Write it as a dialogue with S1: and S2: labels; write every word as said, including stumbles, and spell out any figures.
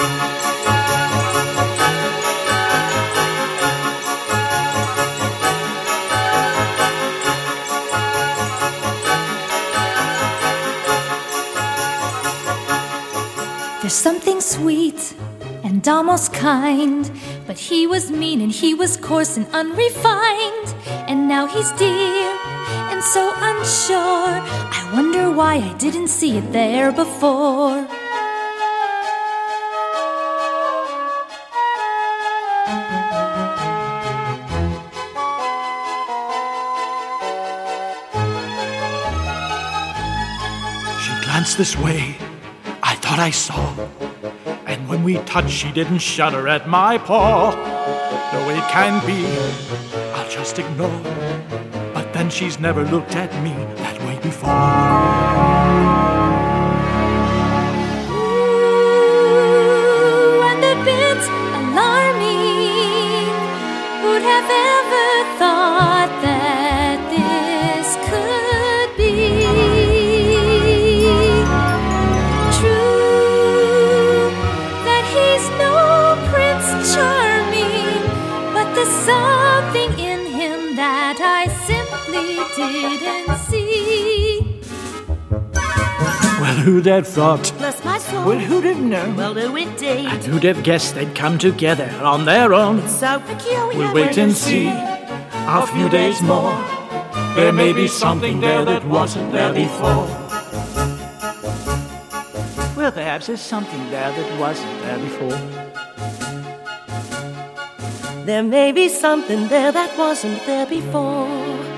S1: There's something sweet and almost kind, but he was mean and he was coarse and unrefined. And now he's dear and so unsure. I wonder why I didn't see it there before.
S2: She glanced this way, I thought I saw, and when we touched she didn't shudder at my paw. No, it can be, I'll just ignore, but then she's never looked at me that way before.
S1: Ooh, and a bit alarming. Who'd have ever thought that this could be true? That he's no Prince Charming, but there's something in him that I simply didn't see.
S2: Well, who'd have thought?
S1: Bless my soul.
S2: Well, who'd have known?
S1: Well, no, indeed.
S2: And who'd have guessed they'd come together on their own?
S1: So peculiar.
S2: We'll wait and see a few days more. There may be something there that wasn't there before. Well, perhaps there's something there that wasn't there before.
S3: There may be something there that wasn't there before.